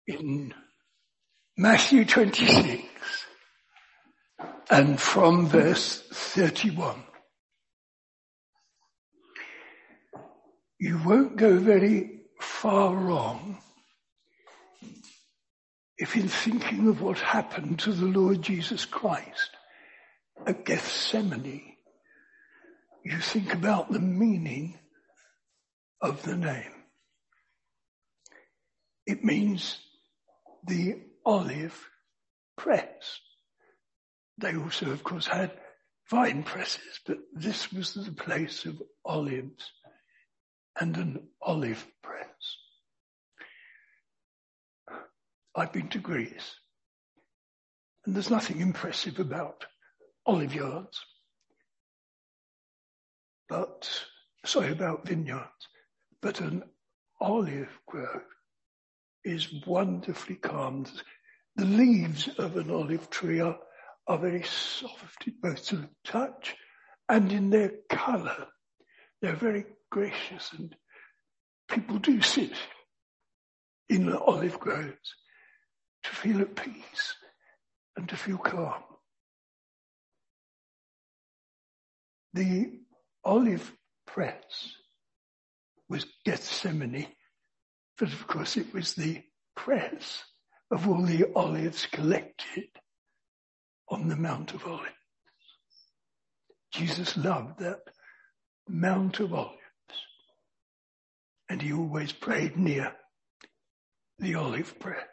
in Matthew 26 and from verse 31. You won't go very far wrong if in thinking of what happened to the Lord Jesus Christ at Gethsemane, you think about the meaning of the name. It means the olive press. They also, of course, had vine presses, but this was the place of olives and an olive press. I've been to Greece, and there's nothing impressive about olive yards, about vineyards, but an olive grove is wonderfully calm. The leaves of an olive tree are very soft, both to the touch and in their colour. They're very gracious, and people do sit in the olive groves to feel at peace and to feel calm. The olive press was Gethsemane, but of course it was the press of all the olives collected on the Mount of Olives. Jesus loved that Mount of Olives, and he always prayed near the olive press.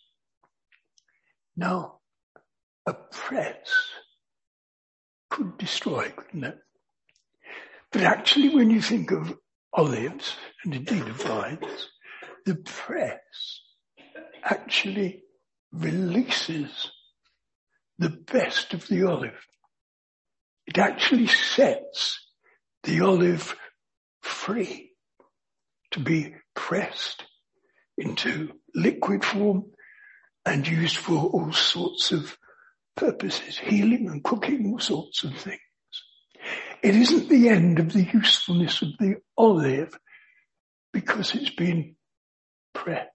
Now, a press could destroy, couldn't it? But actually, when you think of olives, and indeed of vines, the press actually releases the best of the olive. It actually sets the olive free to be pressed into liquid form and used for all sorts of purposes, healing and cooking, all sorts of things. It isn't the end of the usefulness of the olive because it's been pressed.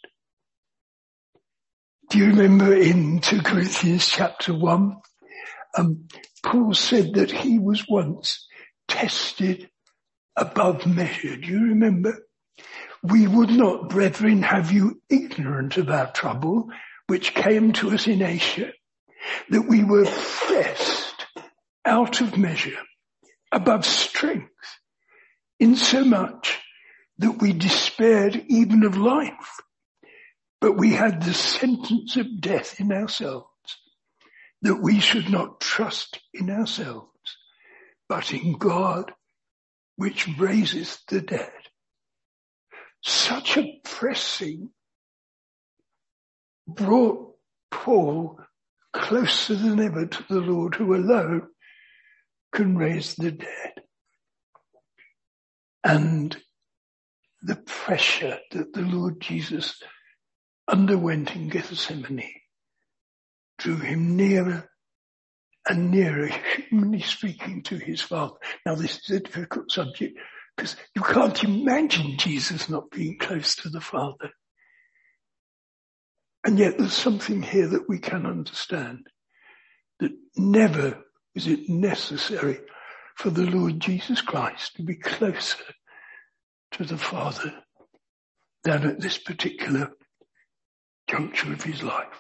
Do you remember in 2 Corinthians chapter 1, Paul said that he was once tested above measure. Do you remember? We would not, brethren, have you ignorant of our trouble, which came to us in Asia, that we were pressed out of measure, above strength, insomuch that we despaired even of life. But we had the sentence of death in ourselves, that we should not trust in ourselves, but in God, which raiseth the dead. Such a pressing brought Paul closer than ever to the Lord, who alone can raise the dead. And the pressure that the Lord Jesus underwent in Gethsemane drew him nearer and nearer, humanly speaking, to his Father. Now, this is a difficult subject because you can't imagine Jesus not being close to the Father. And yet there's something here that we can understand, that never was it necessary for the Lord Jesus Christ to be closer to the Father than at this particular juncture of his life.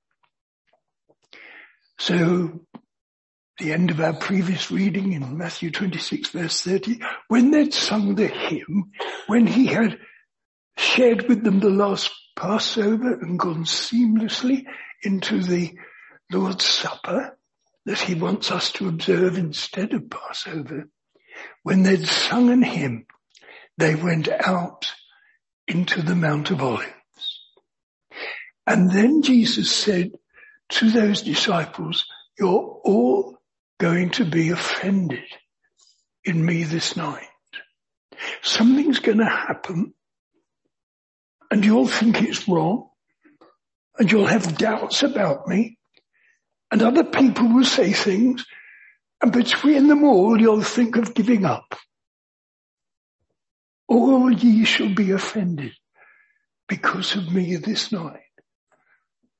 So, the end of our previous reading in Matthew 26 verse 30, when they'd sung the hymn, when he had shared with them the last Passover and gone seamlessly into the Lord's Supper that he wants us to observe instead of Passover, when they'd sung an hymn, they went out into the Mount of Olives. And then Jesus said to those disciples, you're all going to be offended in me this night. Something's going to happen and you'll think it's wrong and you'll have doubts about me and other people will say things and between them all you'll think of giving up. All ye shall be offended because of me this night.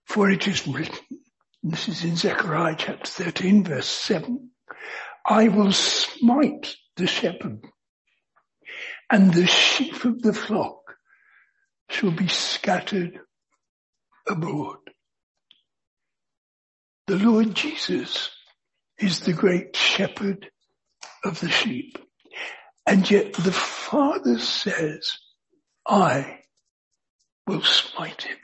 For it is written, this is in Zechariah chapter 13 verse 7, I will smite the shepherd, and the sheep of the flock shall be scattered abroad. The Lord Jesus is the great shepherd of the sheep. And yet the Father says, I will smite him.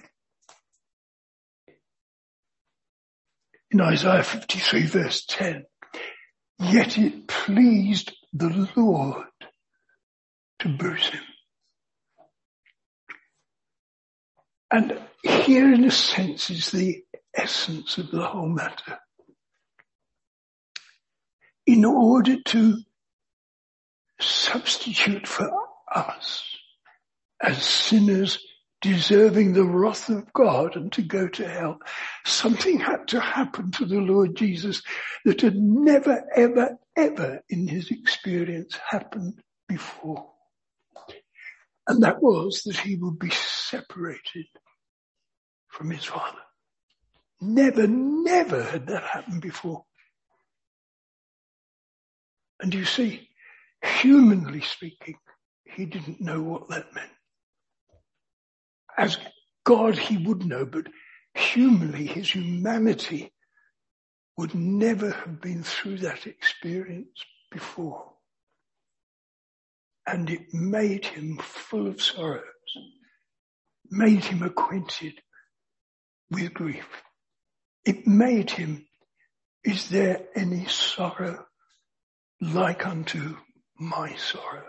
In Isaiah 53 verse 10, yet it pleased the Lord to bruise him. And here in a sense is the essence of the whole matter. In order to substitute for us as sinners deserving the wrath of God and to go to hell, something had to happen to the Lord Jesus that had never, ever, ever in his experience happened before. And that was that he would be separated from his Father. Never, never had that happened before. And you see, humanly speaking, he didn't know what that meant. As God he would know, but humanly his humanity would never have been through that experience before. And it made him full of sorrows, made him acquainted with grief. It made him, is there any sorrow like unto my sorrow?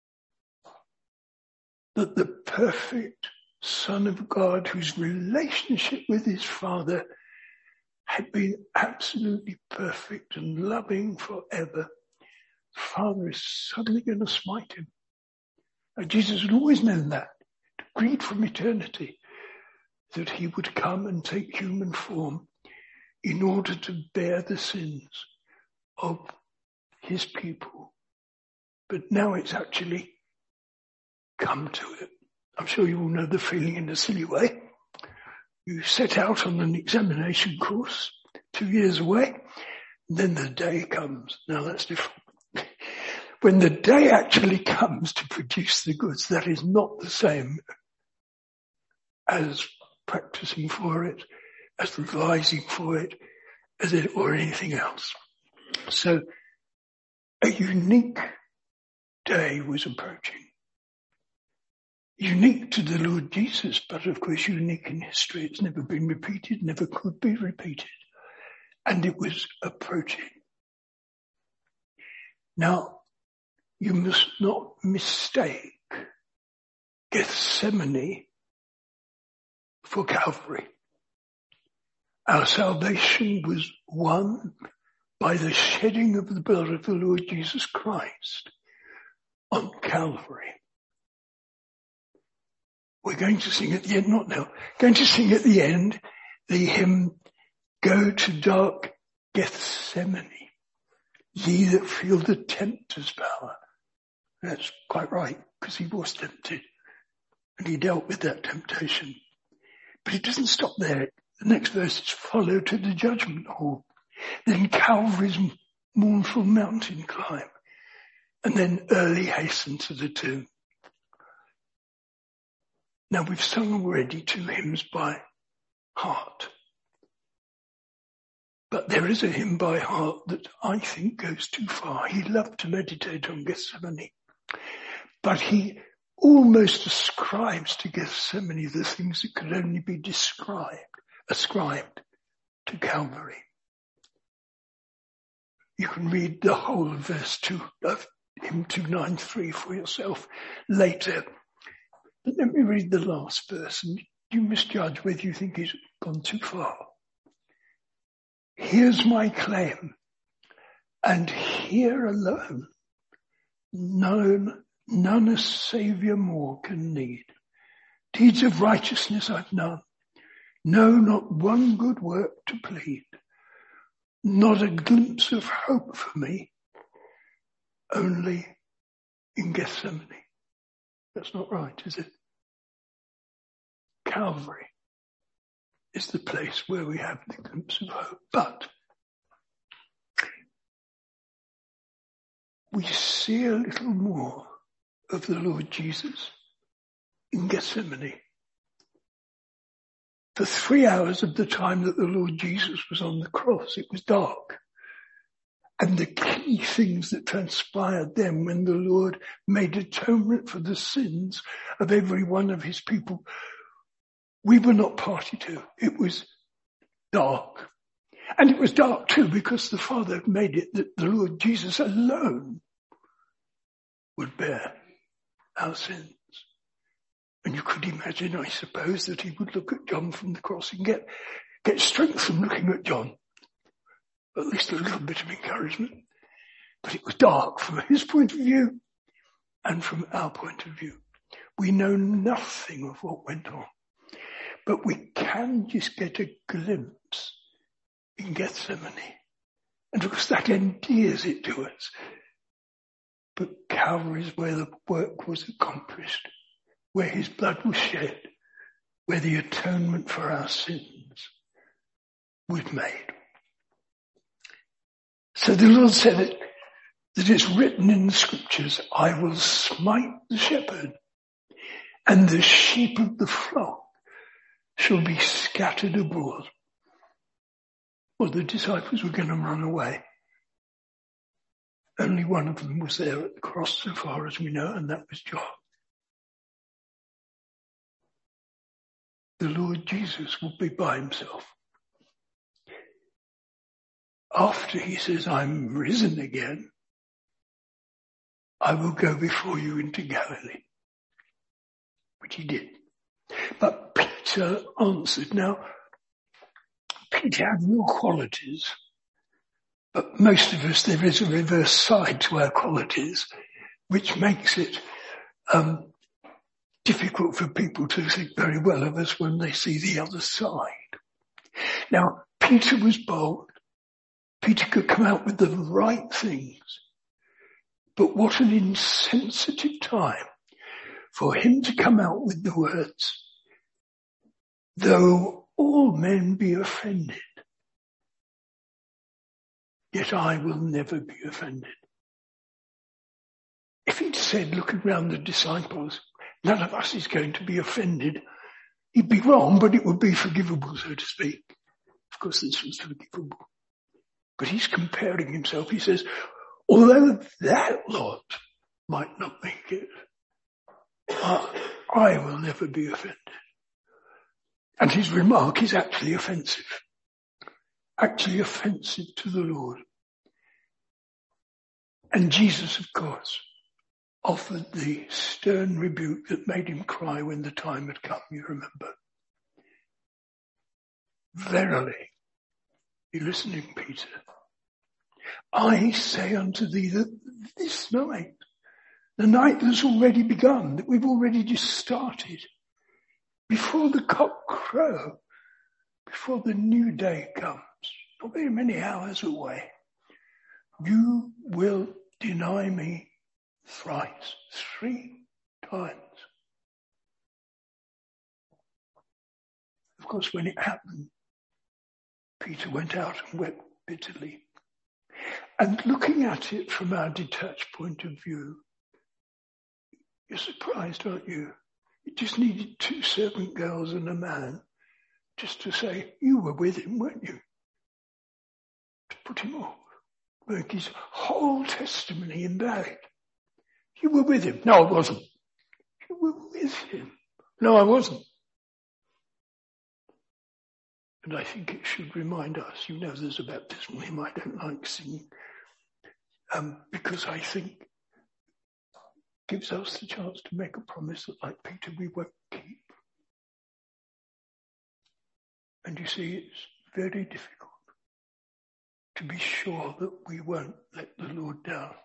That the perfect Son of God, whose relationship with his Father had been absolutely perfect and loving forever, the Father is suddenly going to smite him. Now, Jesus had always known that, agreed from eternity, that he would come and take human form in order to bear the sins of his people. But now it's actually come to it. I'm sure you all know the feeling in a silly way. You set out on an examination course 2 years away, and then the day comes. Now that's different. When the day actually comes to produce the goods, that is not the same as practicing for it, as revising for it, or anything else. So a unique day was approaching. Unique to the Lord Jesus, but of course unique in history. It's never been repeated, never could be repeated. And it was approaching. Now, you must not mistake Gethsemane for Calvary. Our salvation was won by the shedding of the blood of the Lord Jesus Christ on Calvary. We're going to sing at the end, not now, going to sing at the end the hymn, Go to dark Gethsemane, ye that feel the tempter's power. That's quite right, because he was tempted and he dealt with that temptation. But it doesn't stop there. The next verse is follow to the judgment hall, then Calvary's mournful mountain climb, and then early hasten to the tomb. Now we've sung already 2 hymns by heart. But there is a hymn by heart that I think goes too far. He loved to meditate on Gethsemane, but he almost ascribes to Gethsemane the things that could only be ascribed to Calvary. You can read the whole of verse 2 of hymn 293 for yourself later. But let me read the last verse and you misjudge whether you think he's gone too far. Here's my claim, and here alone, none a saviour more can need. Deeds of righteousness I've none, no, not one good work to plead, not a glimpse of hope for me, only in Gethsemane. That's not right, is it? Calvary is the place where we have the glimpse of hope. But we see a little more of the Lord Jesus in Gethsemane. For 3 hours of the time that the Lord Jesus was on the cross, it was dark. And the key things that transpired then when the Lord made atonement for the sins of every one of his people, we were not party to. It was dark. And it was dark too because the Father made it that the Lord Jesus alone would bear our sins. And you could imagine, I suppose, that he would look at John from the cross and get strength from looking at John. At least a little bit of encouragement. But it was dark from his point of view and from our point of view. We know nothing of what went on. But we can just get a glimpse in Gethsemane. And of course that endears it to us. But Calvary is where the work was accomplished, where his blood was shed, where the atonement for our sins was made. So the Lord said that it's written in the scriptures, I will smite the shepherd, and the sheep of the flock shall be scattered abroad. Well, the disciples were going to run away. Only one of them was there at the cross so far as we know, and that was John. The Lord Jesus will be by himself. After he says, I'm risen again, I will go before you into Galilee. Which he did. But Peter answered. Now, Peter had real qualities, but most of us, there is a reverse side to our qualities, which makes it difficult for people to think very well of us when they see the other side. Now, Peter was bold. Peter could come out with the right things. But what an insensitive time for him to come out with the words, though all men be offended, yet I will never be offended. If he'd said, looking around the disciples, none of us is going to be offended, he'd be wrong, but it would be forgivable, so to speak. Of course, this was forgivable. But he's comparing himself. He says, although that lot might not make it, I will never be offended. And his remark is actually offensive to the Lord. And Jesus, of course, offered the stern rebuke that made him cry when the time had come, you remember. Verily, you listening, Peter? I say unto thee that this night, the night that's already begun, that we've already just started, before the cock crow, before the new day comes, not very many hours away, you will deny me thrice, 3 times. Of course, when it happened, Peter went out and wept bitterly. And looking at it from our detached point of view, you're surprised, aren't you? It just needed 2 servant girls and a man just to say, you were with him, weren't you? To put him off. Make his whole testimony invalid. You were with him. No, I wasn't. You were with him. No, I wasn't. And I think it should remind us, you know there's a baptismal hymn I don't like singing, because I think it gives us the chance to make a promise that, like Peter, we won't keep. And you see, it's very difficult to be sure that we won't let the Lord down.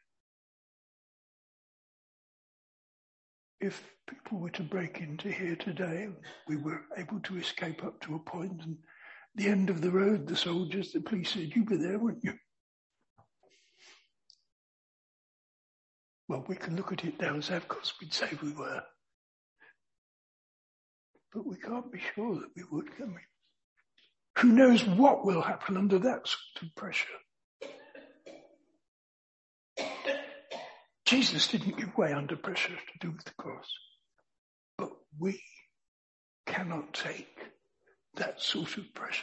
If people were to break into here today, we were able to escape up to a point, and at the end of the road, the soldiers, the police said, you were there, weren't you? Well, we can look at it now as of course we'd say we were. But we can't be sure that we would, can we? Who knows what will happen under that sort of pressure? Jesus didn't give way under pressure to do with the cross. But we cannot take that sort of pressure.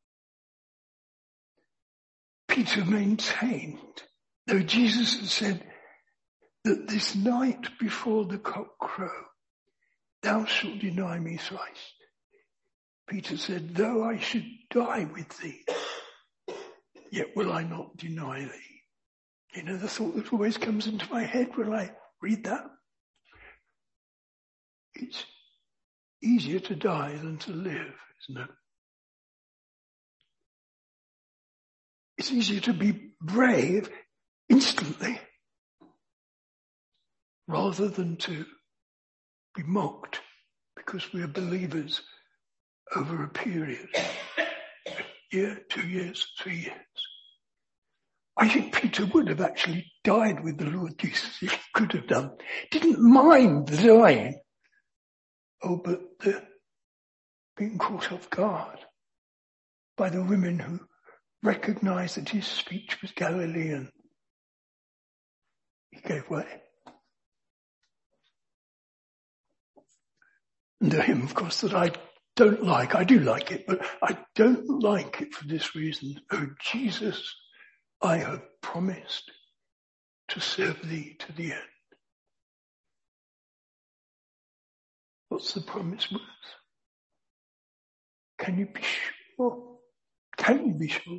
Peter maintained, though Jesus had said that this night before the cock crow, thou shalt deny me thrice. Peter said, though I should die with thee, yet will I not deny thee. You know the thought that always comes into my head when I read that? It's easier to die than to live, isn't it? It's easier to be brave instantly rather than to be mocked because we are believers over a period, a year, 2 years, 3 years. I think Peter would have actually died with the Lord Jesus if he could have done. Didn't mind the dying. Oh, but the being caught off guard by the women who recognized that his speech was Galilean. He gave way. And the hymn, of course, that I don't like. I do like it, but I don't like it for this reason. Oh, Jesus, I have promised to serve thee to the end. What's the promise worth? Can you be sure? Can you be sure?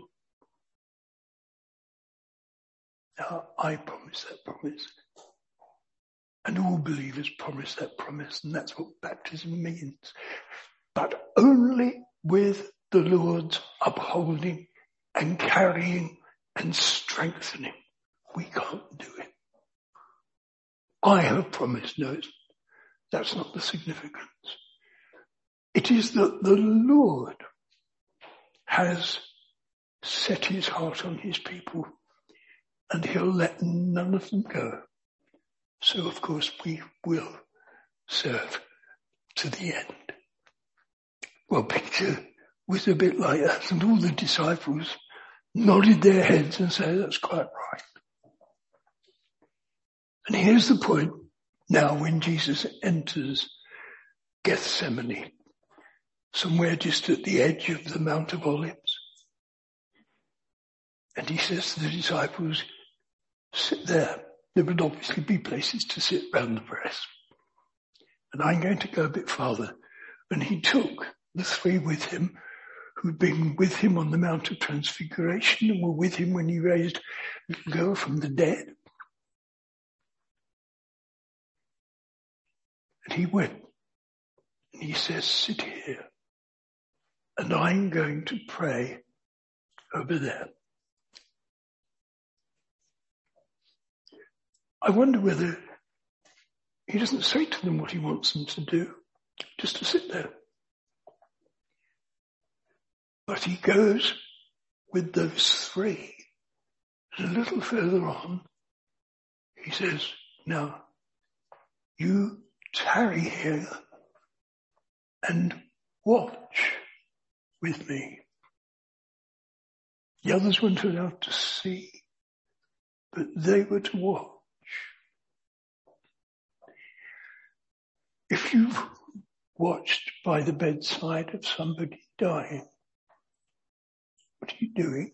Now, I promise that promise. And all believers promise that promise, and that's what baptism means. But only with the Lord's upholding and carrying and strengthening. We can't do it. I have promised. No, that's not the significance. It is that the Lord has set his heart on his people and he'll let none of them go. So of course we will serve to the end. Well, Peter was a bit like that, and all the disciples nodded their heads and said, that's quite right. And here's the point now when Jesus enters Gethsemane, somewhere just at the edge of the Mount of Olives. And he says to the disciples, sit there. There would obviously be places to sit round the press. And I'm going to go a bit farther. And he took the three with him who'd been with him on the Mount of Transfiguration and were with him when he raised the little girl from the dead. And he went and he says, sit here and I'm going to pray over there. I wonder whether he doesn't say to them what he wants them to do, just to sit there. But he goes with those three. And a little further on, he says, now, you tarry here and watch with me. The others weren't allowed to see, but they were to watch. If you've watched by the bedside of somebody dying, what are you doing?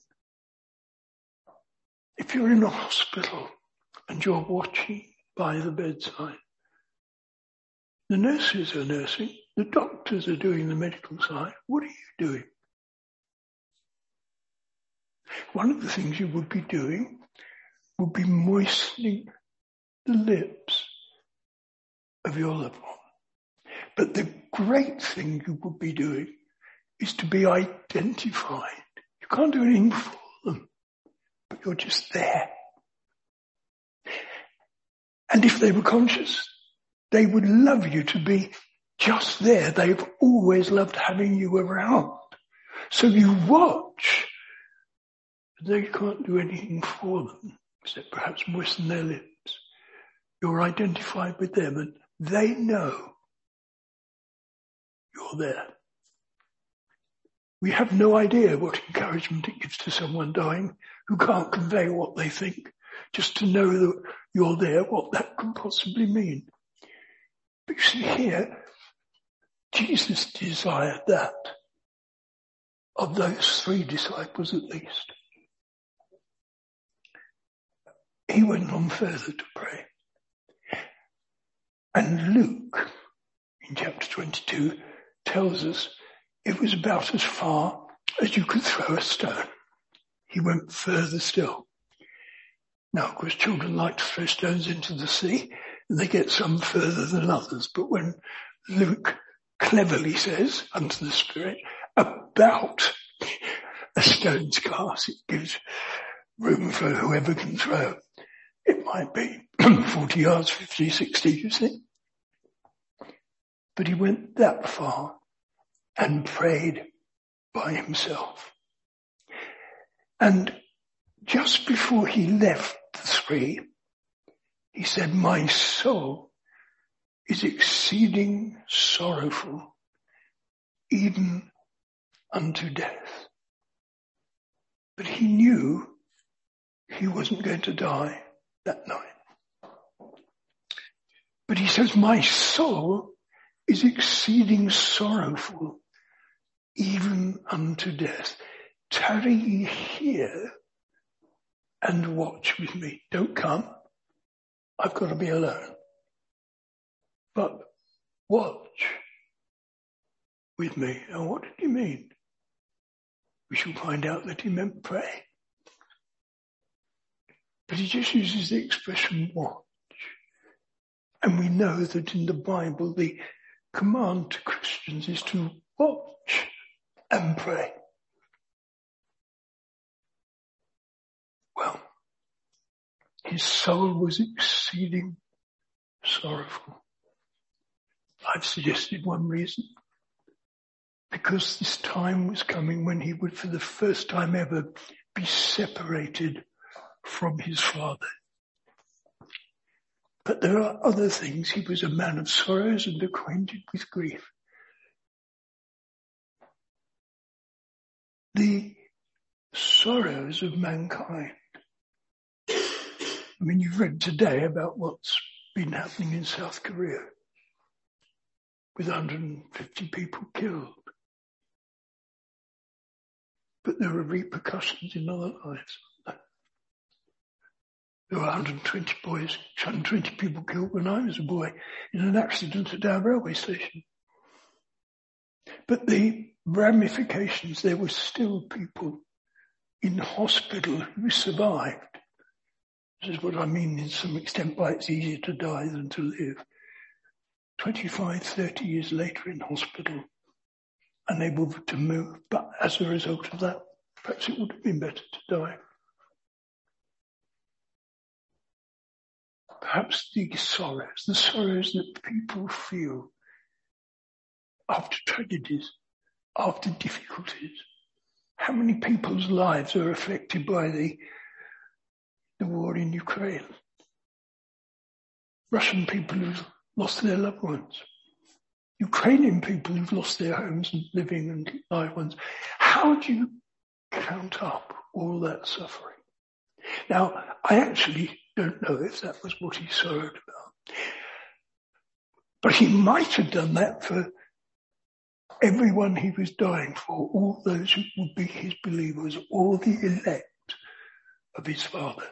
If you're in a hospital and you're watching by the bedside, the nurses are nursing, the doctors are doing the medical side. What are you doing? One of the things you would be doing would be moistening the lips of your loved one. But the great thing you would be doing is to be identified. You can't do anything for them, but you're just there. And if they were conscious, they would love you to be just there. They've always loved having you around. So you watch, but they can't do anything for them, except perhaps moisten their lips. You're identified with them and they know you're there. We have no idea what encouragement it gives to someone dying who can't convey what they think. Just to know that you're there, what that could possibly mean. But you see here, Jesus desired that of those 3 disciples at least. He went on further to pray. And Luke, in chapter 22, tells us it was about as far as you could throw a stone. He went further still. Now, of course, children like to throw stones into the sea, and they get some further than others. But when Luke cleverly says, unto the Spirit, about a stone's cast, it gives room for whoever can throw. It might be 40 yards, 50, 60, you see. But he went that far and prayed by himself. And just before he left the 3, he said, my soul is exceeding sorrowful, even unto death. But he knew he wasn't going to die that night. But he says, my soul is exceeding sorrowful, even unto death. Tarry ye here and watch with me. Don't come. I've got to be alone. But watch with me. And what did he mean? We shall find out that he meant pray. But he just uses the expression watch. And we know that in the Bible, the command to Christians is to watch and pray. Well, his soul was exceeding sorrowful. I've suggested one reason. Because this time was coming when he would, for the first time ever, be separated from his Father. But there are other things. He was a man of sorrows and acquainted with grief. The sorrows of mankind. I mean, you've read today about what's been happening in South Korea with 150 people killed. But there are repercussions in other lives. There were 120 people killed when I was a boy in an accident at our railway station. But the ramifications, there were still people in hospital who survived. This is what I mean in some extent by it's easier to die than to live. 25, 30 years later in hospital, unable to move, but as a result of that, perhaps it would have been better to die. Perhaps these sorrows, the sorrows that people feel after tragedies, after difficulties. How many people's lives are affected by the war in Ukraine? Russian people who've lost their loved ones. Ukrainian people who've lost their homes and living and loved ones. How do you count up all that suffering? Now, I actually don't know if that was what he sorrowed about. But he might have done that for everyone he was dying for, all those who would be his believers, all the elect of his Father.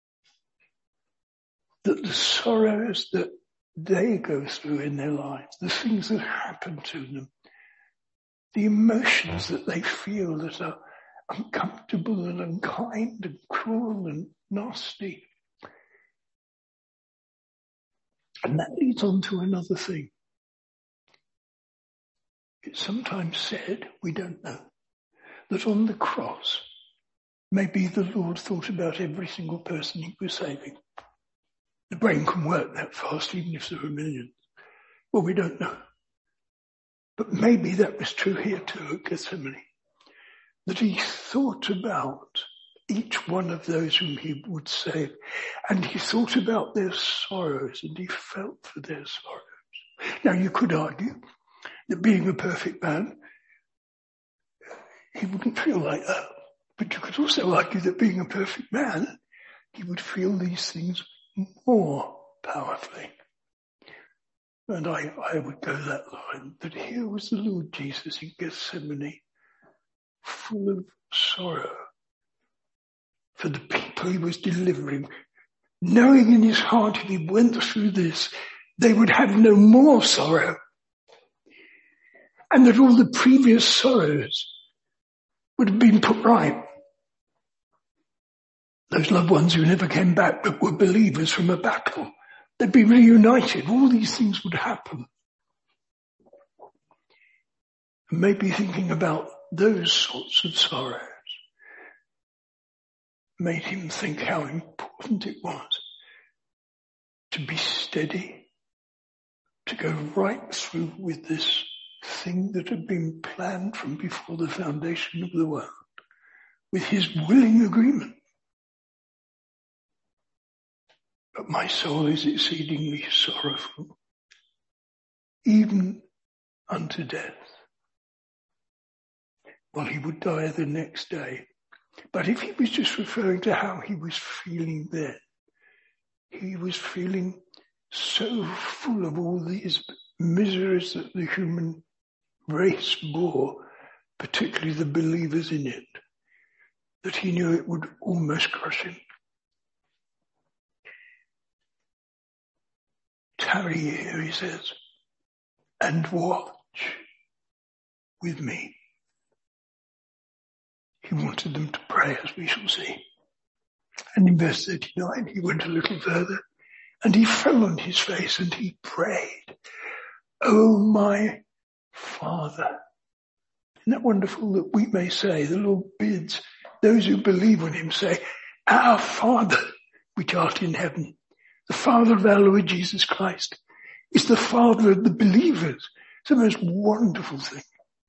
That the sorrows that they go through in their lives, the things that happen to them, the emotions that they feel that are uncomfortable and unkind and cruel and nasty. And that leads on to another thing. It's sometimes said, we don't know, that on the cross, maybe the Lord thought about every single person he was saving. The brain can work that fast, even if there are millions. Well, we don't know. But maybe that was true here too at Gethsemane. That he thought about each one of those whom he would save. And he thought about their sorrows and he felt for their sorrows. Now you could argue that being a perfect man, he wouldn't feel like that. But you could also argue that being a perfect man, he would feel these things more powerfully. And I would go that line, that here was the Lord Jesus in Gethsemane, full of sorrow for the people he was delivering, knowing in his heart if he went through this, they would have no more sorrow. And that all the previous sorrows would have been put right. Those loved ones who never came back but were believers from a battle, they'd be reunited. All these things would happen. And maybe thinking about those sorts of sorrows made him think how important it was to be steady, to go right through with this thing that had been planned from before the foundation of the world, with his willing agreement. But my soul is exceedingly sorrowful, even unto death. Well, he would die the next day. But if he was just referring to how he was feeling then, he was feeling so full of all these miseries that the human race bore, particularly the believers in it, that he knew it would almost crush him. Tarry here, he says, and watch with me. He wanted them to pray, as we shall see. And in verse 39, he went a little further, and he fell on his face and he prayed, "Oh, my Father." Isn't that wonderful that we may say, the Lord bids those who believe on him say, "Our Father, which art in heaven." The Father of our Lord Jesus Christ is the Father of the believers. It's the most wonderful thing.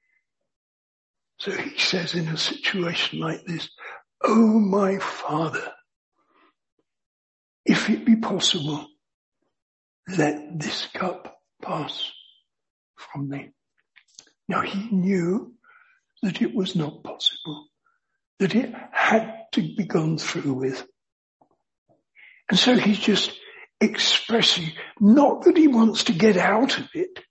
So he says in a situation like this, "Oh, my Father, if it be possible, let this cup pass from me." Now he knew that it was not possible, that it had to be gone through with. And so he's just expressing, not that he wants to get out of it,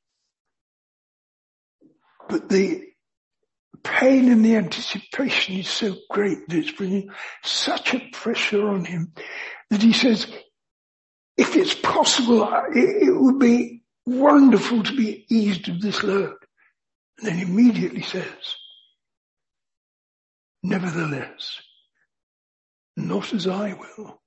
but the pain and the anticipation is so great that it's bringing such a pressure on him that he says, if it's possible, it would be wonderful to be eased of this load. And then immediately says, "Nevertheless, not as I will,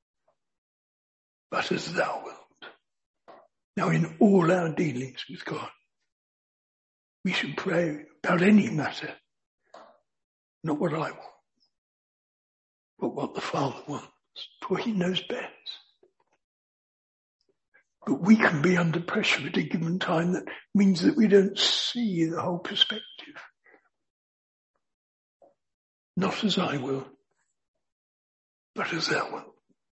but as thou wilt." Now in all our dealings with God, we should pray about any matter, not what I want, but what the Father wants, for he knows best. But we can be under pressure at a given time that means that we don't see the whole perspective. Not as I will, but as thou wilt.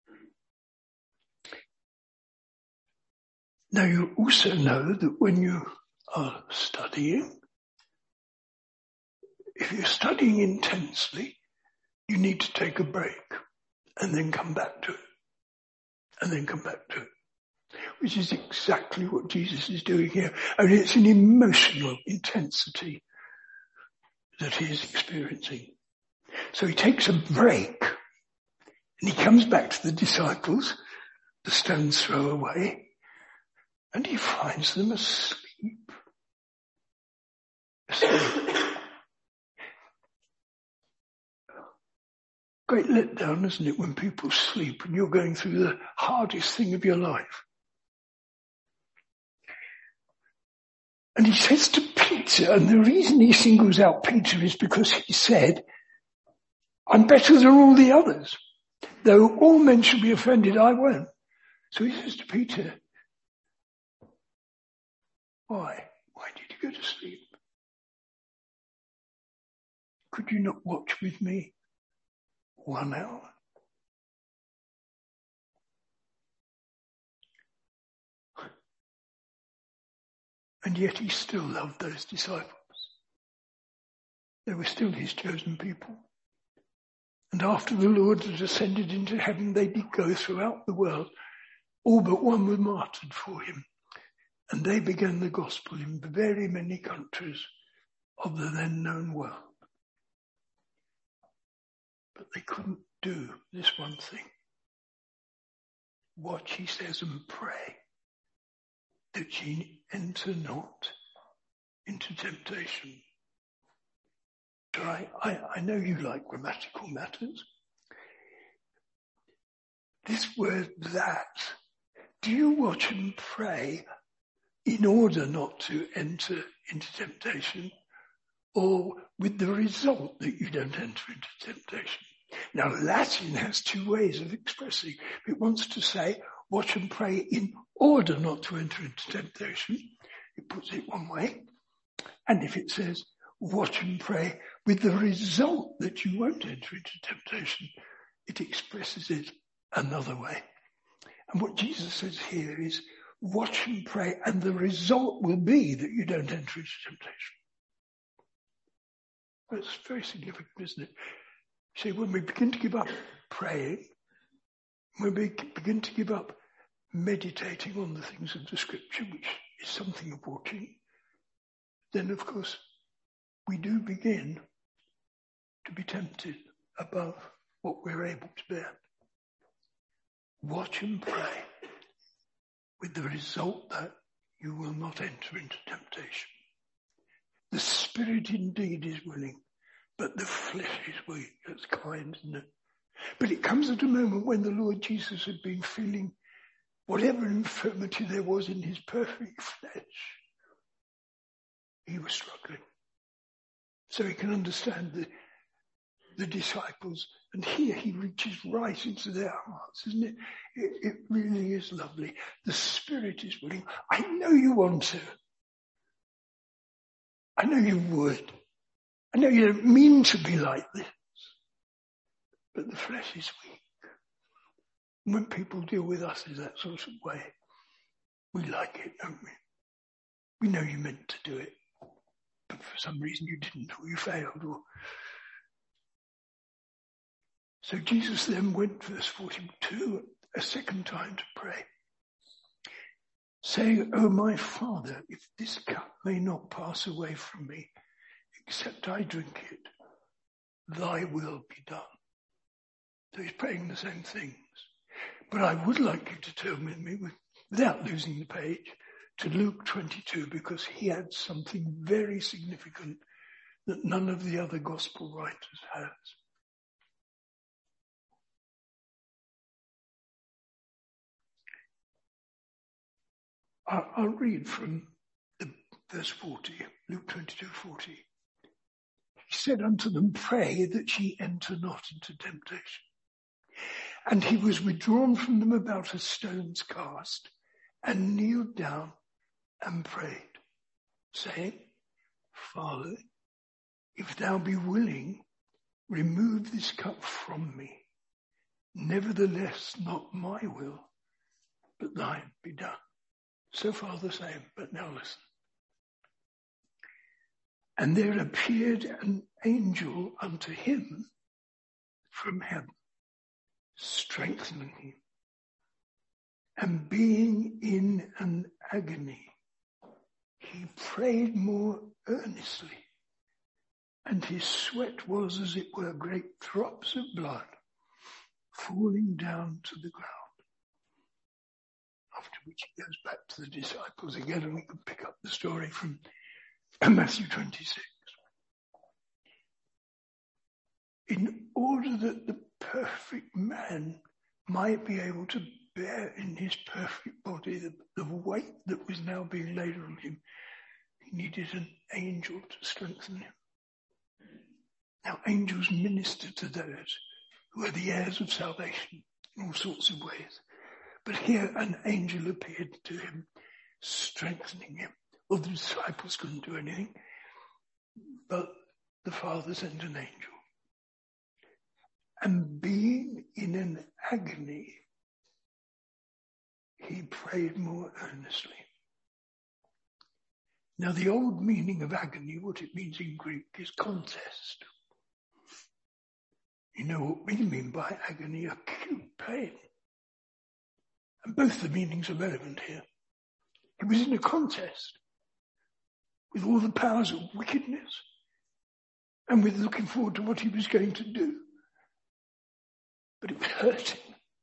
Now you also know that when you are studying, if you're studying intensely, you need to take a break and then come back to it, and then come back to it, which is exactly what Jesus is doing here. Only it's an emotional intensity that he is experiencing. So he takes a break and he comes back to the disciples, the stone's throw away, and he finds them asleep. Great letdown, isn't it, when people sleep and you're going through the hardest thing of your life. And he says to Peter, and the reason he singles out Peter is because he said, "I'm better than all the others. Though all men should be offended, I won't." So he says to Peter, Why did you go to sleep? Could you not watch with me 1 hour? And yet he still loved those disciples. They were still his chosen people. And after the Lord had ascended into heaven, they did go throughout the world. All but one were martyred for him. And they began the gospel in very many countries of the then known world. But they couldn't do this one thing. Watch, he says, and pray that ye enter not into temptation. I know you like grammatical matters. This word that, do you watch and pray in order not to enter into temptation, or with the result that you don't enter into temptation? Now, Latin has two ways of expressing. It wants to say, watch and pray in order not to enter into temptation. It puts it one way. And if it says, watch and pray with the result that you won't enter into temptation, it expresses it another way. And what Jesus says here is, watch and pray, and the result will be that you don't enter into temptation. That's very significant, isn't it? See, when we begin to give up praying, when we begin to give up meditating on the things of the Scripture, which is something of watching, then of course we do begin to be tempted above what we're able to bear. Watch and pray with the result that you will not enter into temptation. The spirit indeed is willing, but the flesh is weak. That's kind, isn't it? But it comes at a moment when the Lord Jesus had been feeling whatever infirmity there was in his perfect flesh. He was struggling. So he can understand the disciples. And here he reaches right into their hearts, isn't it? It really is lovely. The spirit is willing. I know you want to. I know you would. I know you don't mean to be like this. But the flesh is weak. And when people deal with us in that sort of way, we like it, don't we? We know you meant to do it, but for some reason you didn't, or you failed, or... So Jesus then went, verse 42, a second time to pray, saying, "O my Father, if this cup may not pass away from me, except I drink it, thy will be done." So he's praying the same things. But I would like you to turn with me, without losing the page, to Luke 22, because he adds something very significant that none of the other gospel writers has. I'll read from verse 40, Luke 22:40. He said unto them, "Pray that ye enter not into temptation." And he was withdrawn from them about a stone's cast, and kneeled down and prayed, saying, "Father, if thou be willing, remove this cup from me. Nevertheless, not my will, but thine be done." So far the same, but now listen. And there appeared an angel unto him from heaven, strengthening him. And being in an agony, he prayed more earnestly, and his sweat was as it were great drops of blood falling down to the ground. After which he goes back to the disciples again, and we can pick up the story from Matthew 26. In order that the perfect man might be able to bear in his perfect body the weight that was now being laid on him, he needed an angel to strengthen him. Now, angels minister to those who are the heirs of salvation in all sorts of ways. But here an angel appeared to him, strengthening him. Well, the disciples couldn't do anything, but the Father sent an angel. And being in an agony, he prayed more earnestly. Now the old meaning of agony, what it means in Greek, is contest. You know what we mean by agony, acute pain. And both the meanings are relevant here. He was in a contest with all the powers of wickedness and with looking forward to what he was going to do. But it was hurting.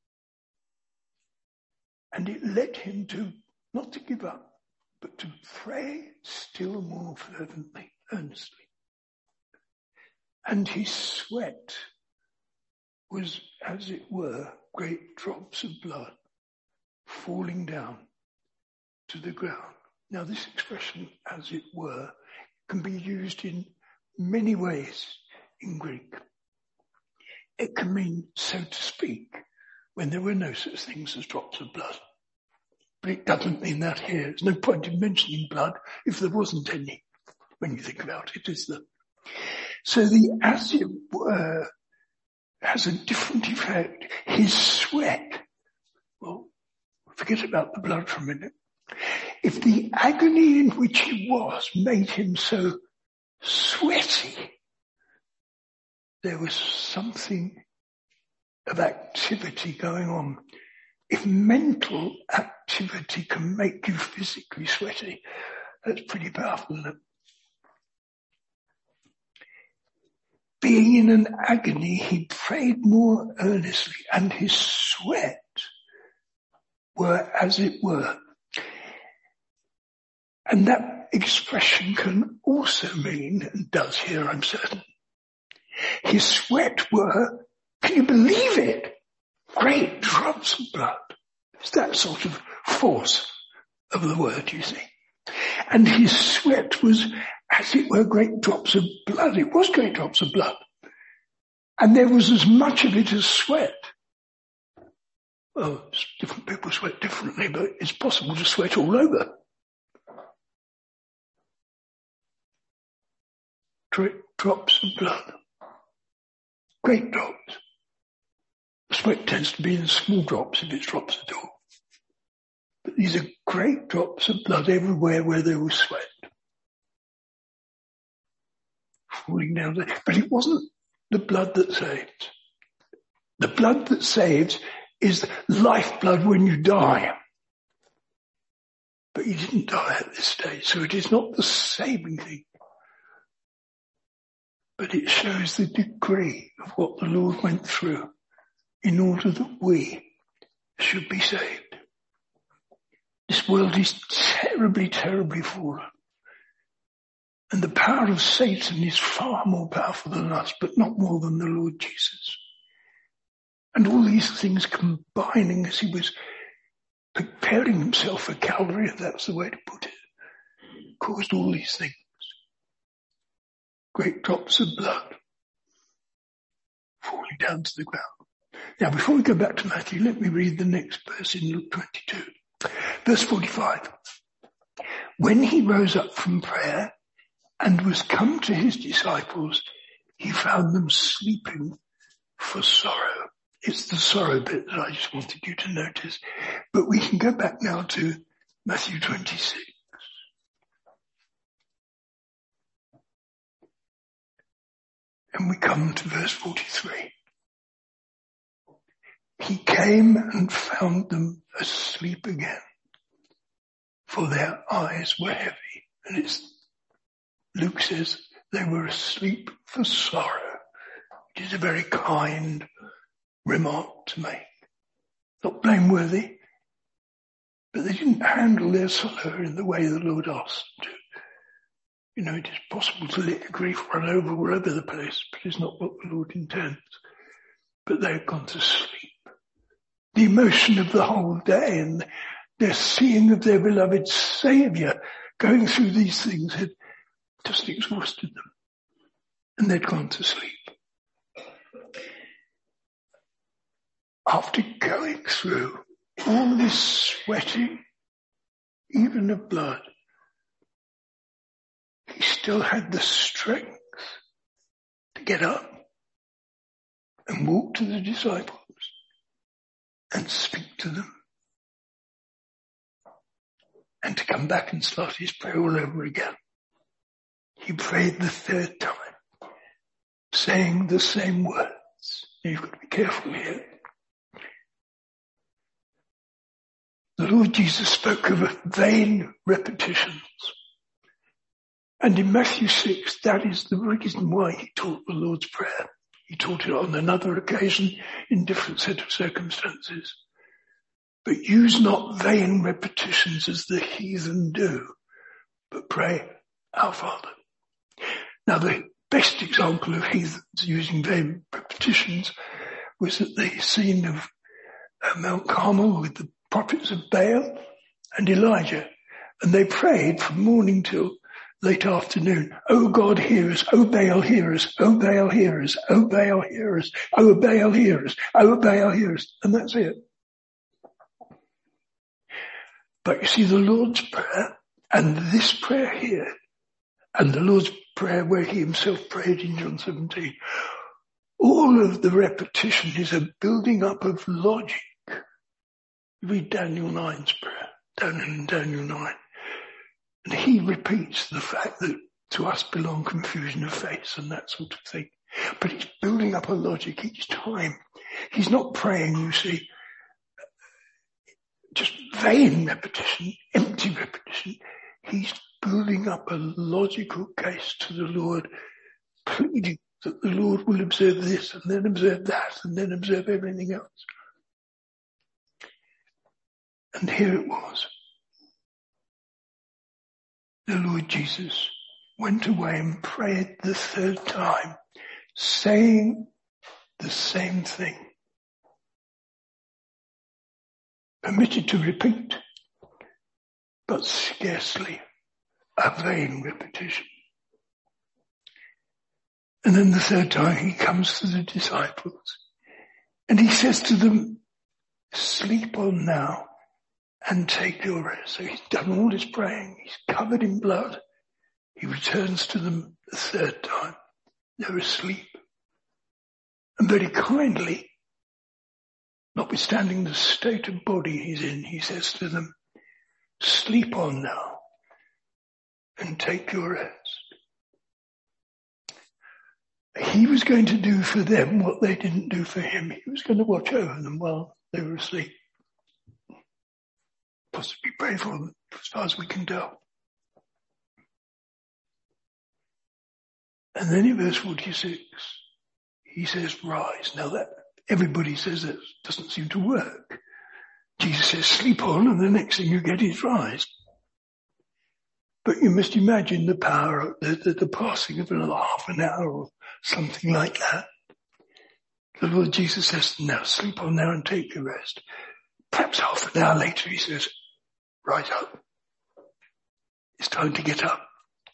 And it led him to, not to give up, but to pray still more fervently, earnestly. And his sweat was, as it were, great drops of blood falling down to the ground. Now this expression, as it were, can be used in many ways in Greek. It can mean, so to speak, when there were no such things as drops of blood. But it doesn't mean that here. There's no point in mentioning blood if there wasn't any, when you think about it, is there? So the as it were has a different effect. His sweat, well, forget about the blood for a minute. If the agony in which he was made him so sweaty, there was something of activity going on. If mental activity can make you physically sweaty, that's pretty powerful, isn't it? Being in an agony, he prayed more earnestly, and his sweat were as it were. And that expression can also mean, and does here, I'm certain, his sweat were, can you believe it? Great drops of blood. It's that sort of force of the word, you see. And his sweat was, as it were, great drops of blood. It was great drops of blood. And there was as much of it as sweat. Well, different people sweat differently, but it's possible to sweat all over. Great drops of blood. Great drops. Sweat tends to be in small drops if it's drops at all. But these are great drops of blood everywhere where there was sweat. Falling down there. But it wasn't the blood that saves. The blood that saves is lifeblood when you die. But he didn't die at this stage, so it is not the saving thing. But it shows the degree of what the Lord went through in order that we should be saved. This world is terribly, terribly fallen. And the power of Satan is far more powerful than us, but not more than the Lord Jesus. And all these things combining as he was preparing himself for Calvary, if that's the way to put it, caused all these things. Great drops of blood falling down to the ground. Now, before we go back to Matthew, let me read the next verse in Luke 22. Verse 45. When he rose up from prayer and was come to his disciples, he found them sleeping for sorrow. It's the sorrow bit that I just wanted you to notice. But we can go back now to Matthew 26. And we come to verse 43. He came and found them asleep again, for their eyes were heavy. And Luke says they were asleep for sorrow. It is a very kind remark to make. Not blameworthy, but they didn't handle their sorrow in the way the Lord asked them to. You know, it is possible to let your grief run over all over the place, but it's not what the Lord intends. But they had gone to sleep. The emotion of the whole day and their seeing of their beloved Saviour going through these things had just exhausted them. And they'd gone to sleep. After going through all this sweating, even of blood, he still had the strength to get up and walk to the disciples and speak to them. and to come back and start his prayer all over again. He prayed the third time, saying the same words. You've got to be careful here. The Lord Jesus spoke of vain repetitions. And in Matthew 6, that is the reason why he taught the Lord's Prayer. He taught it on another occasion in different set of circumstances. But use not vain repetitions as the heathen do, but pray, Our Father. Now the best example of heathens using vain repetitions was at the scene of Mount Carmel with the prophets of Baal and Elijah. And they prayed from morning till late afternoon. Oh God, hear us. Oh Baal, hear us. Oh Baal, hear us. Oh Baal, hear us. Oh Baal, hear us. Oh Baal, hear us. And that's it. But you see, the Lord's Prayer and this prayer here and the Lord's Prayer where he himself prayed in John 17, all of the repetition is a building up of logic. Read Daniel 9's prayer, Daniel 9. And he repeats the fact that to us belong confusion of face and that sort of thing. But he's building up a logic each time. He's not praying, you see, just vain repetition, empty repetition. He's building up a logical case to the Lord, pleading that the Lord will observe this and then observe that and then observe everything else. And here it was. The Lord Jesus went away and prayed the third time, saying the same thing. Permitted to repeat, but scarcely a vain repetition. And then the third time he comes to the disciples and he says to them, sleep on now and take your rest. So he's done all his praying. He's covered in blood. He returns to them the third time. They're asleep. And very kindly, notwithstanding the state of body he's in, he says to them, sleep on now and take your rest. He was going to do for them what they didn't do for him. He was going to watch over them while they were asleep. Possibly pray for them, as far as we can tell. And then in verse 46, he says, rise. Now that everybody says that doesn't seem to work. Jesus says, sleep on, and the next thing you get is rise. But you must imagine the power, the passing of another half an hour or something like that. The Lord Jesus says, now sleep on now and take your rest. Perhaps half an hour later he says, rise up. It's time to get up.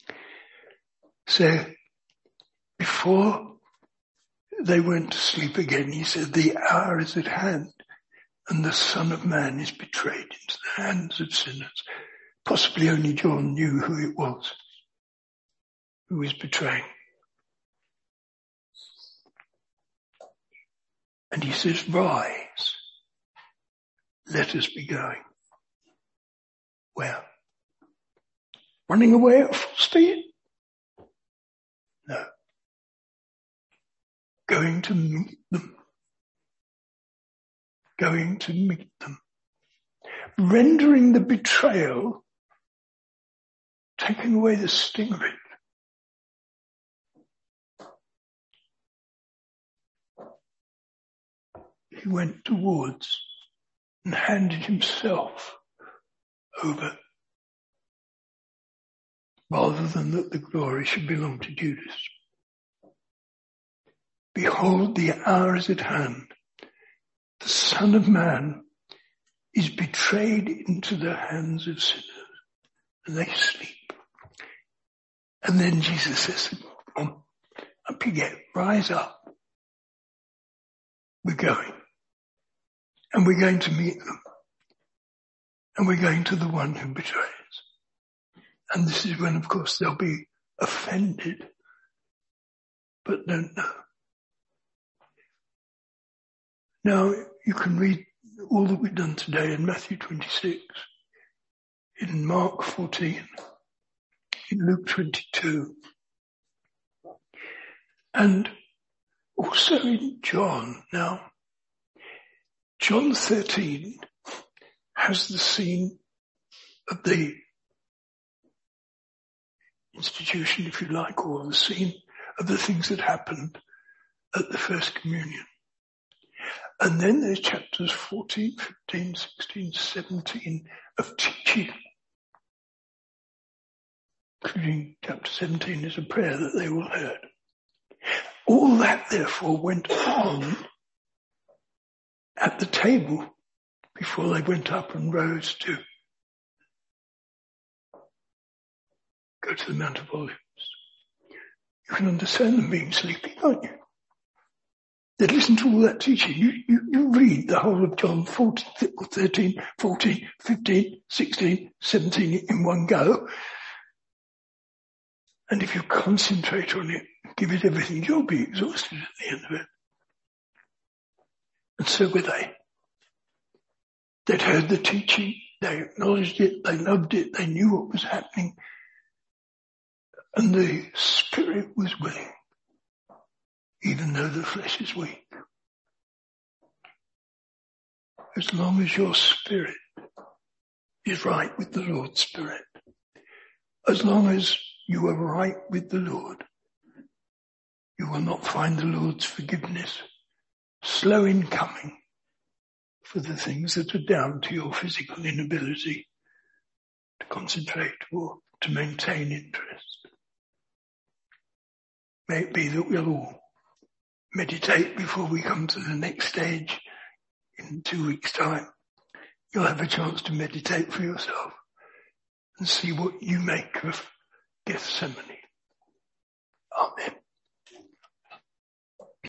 So before they went to sleep again, he said, the hour is at hand and the Son of Man is betrayed into the hands of sinners. Possibly only John knew who it was who was betraying. And he says, rise, let us be going. Where? Running away at full speed? No. Going to meet them. Going to meet them. Rendering the betrayal, taking away the sting of it. He went towards and handed himself over rather than that the glory should belong to Judas. Behold, the hour is at hand. The Son of Man is betrayed into the hands of sinners, and they sleep. And then Jesus says, come on, up you get, rise up. We're going. And we're going to meet them. And we're going to the one who betrays. And this is when, of course, they'll be offended, but don't know. Now, you can read all that we've done today in Matthew 26. in Mark 14, in Luke 22, and also in John. Now, John 13 has the scene of the institution, if you like, or the scene of the things that happened at the First Communion. And then there's chapters 14, 15, 16, 17 of teaching, including chapter 17 is a prayer that they all heard. All that therefore went on at the table before they went up and rose to go to the Mount of Olives. You can understand them being sleepy, can't you? They'd listen to all that teaching. You read the whole of John 14, 13, 14, 15, 16, 17 in one go. And if you concentrate on it, give it everything, you'll be exhausted at the end of it. And so were they. They'd heard the teaching, they acknowledged it, they loved it, they knew what was happening. And the spirit was willing, even though the flesh is weak. As long as your spirit is right with the Lord's Spirit, as long as you are right with the Lord, you will not find the Lord's forgiveness slow in coming for the things that are down to your physical inability to concentrate or to maintain interest. May it be that we'll all meditate before we come to the next stage in 2 weeks' time. You'll have a chance to meditate for yourself and see what you make of Gethsemane. Amen.